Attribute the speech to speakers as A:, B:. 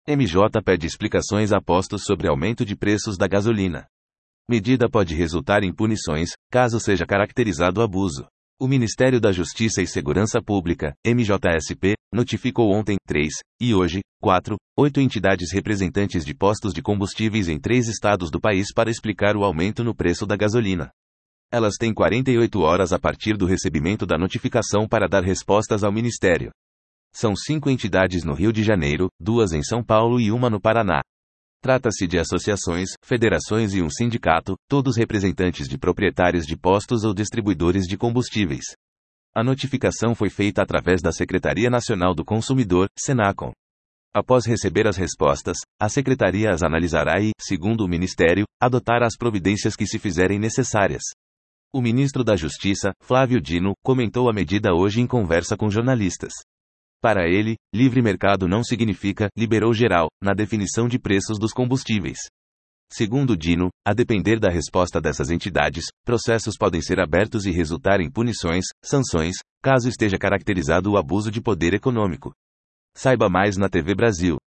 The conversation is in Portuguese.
A: MJ pede explicações a postos sobre aumento de preços da gasolina. Medida pode resultar em punições, caso seja caracterizado abuso. O Ministério da Justiça e Segurança Pública, MJSP, notificou ontem 3, e hoje, 4, 8 entidades representantes de postos de combustíveis em 3 estados do país para explicar o aumento no preço da gasolina. Elas têm 48 horas a partir do recebimento da notificação para dar respostas ao Ministério. São 5 entidades no Rio de Janeiro, 2 em São Paulo e 1 no Paraná. Trata-se de associações, federações e um sindicato, todos representantes de proprietários de postos ou distribuidores de combustíveis. A notificação foi feita através da Secretaria Nacional do Consumidor, Senacom. Após receber as respostas, a Secretaria as analisará e, segundo o Ministério, adotará as providências que se fizerem necessárias. O ministro da Justiça, Flávio Dino, comentou a medida hoje em conversa com jornalistas. Para ele, livre mercado não significa liberou geral na definição de preços dos combustíveis. Segundo Dino, a depender da resposta dessas entidades, processos podem ser abertos e resultar em punições, sanções, caso esteja caracterizado o abuso de poder econômico. Saiba mais na TV Brasil.